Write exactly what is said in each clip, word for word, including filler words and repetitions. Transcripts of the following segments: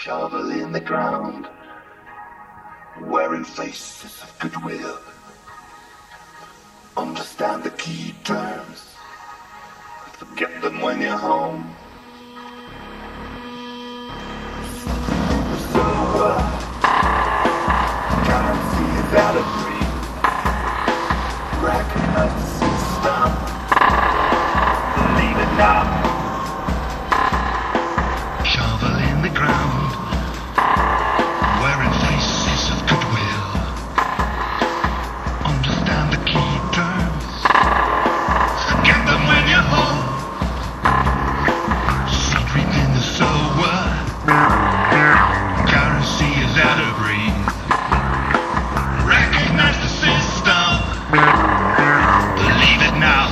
shovel in the ground, wearing faces of goodwill. Understand the key terms, forget them when you're home. So uh, currency is out of reach. Recognize the system, believe it now. Shovel in the ground, wearing faces of goodwill. Understand the key terms, forget them when you're home. Seed reaping the sower, currency is out of breathe. Recognize the system, believe it now.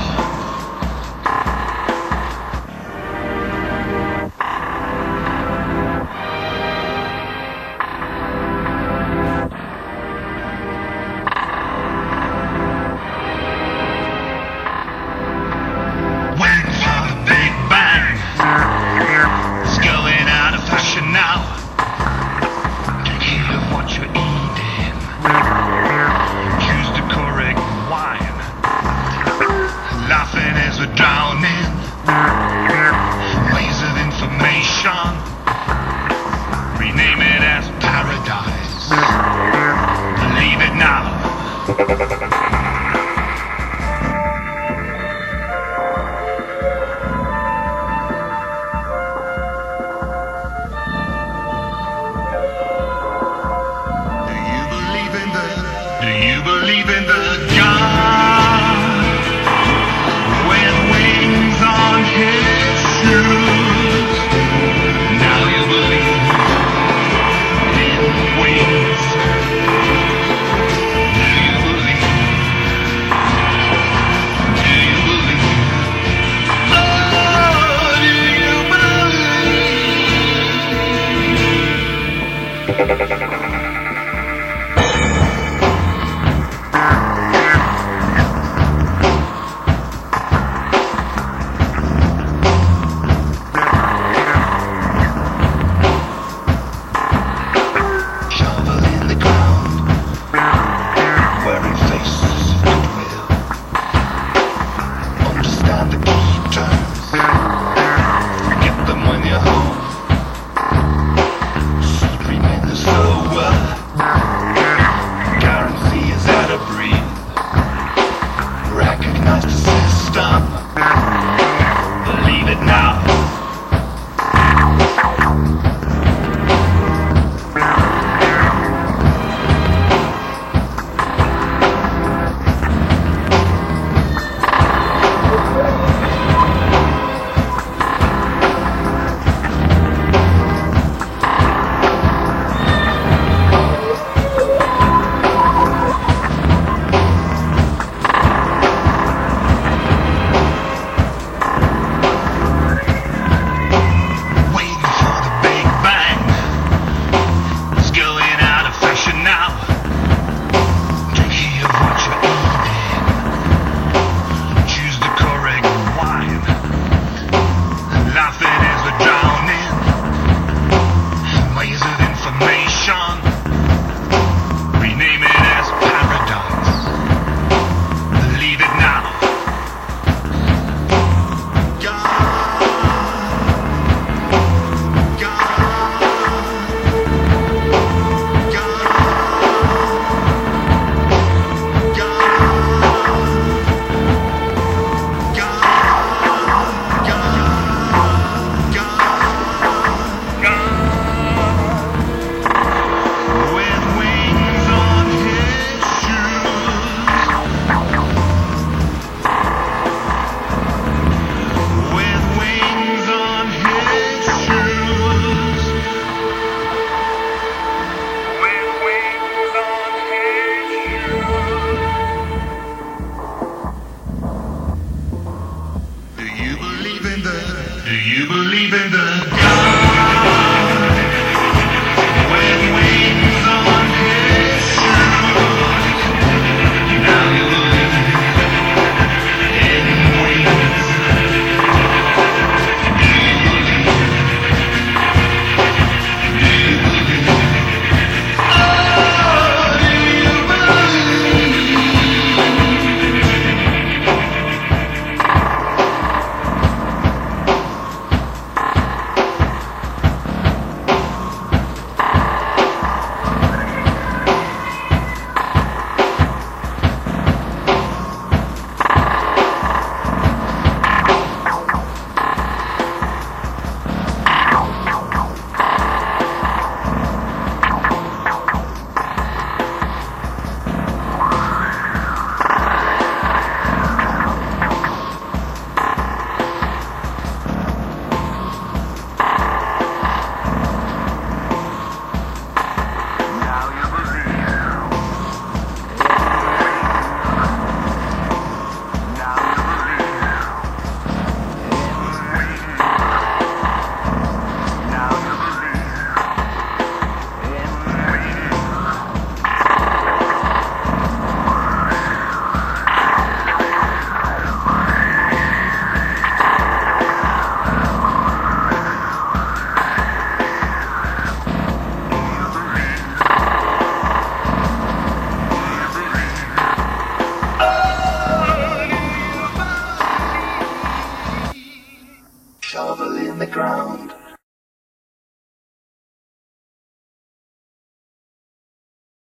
Rename it as paradise. Believe it now. Do you believe in the Do you believe in the God with wings on his shoes? Now you believe in wings. Do you believe? Do you believe? Oh, do you believe? So ground.